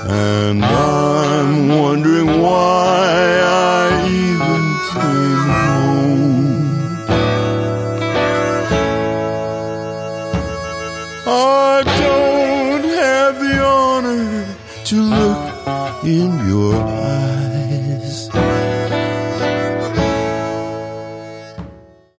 and I'm wondering why I even came home. I don't have the honor to look in your eyes,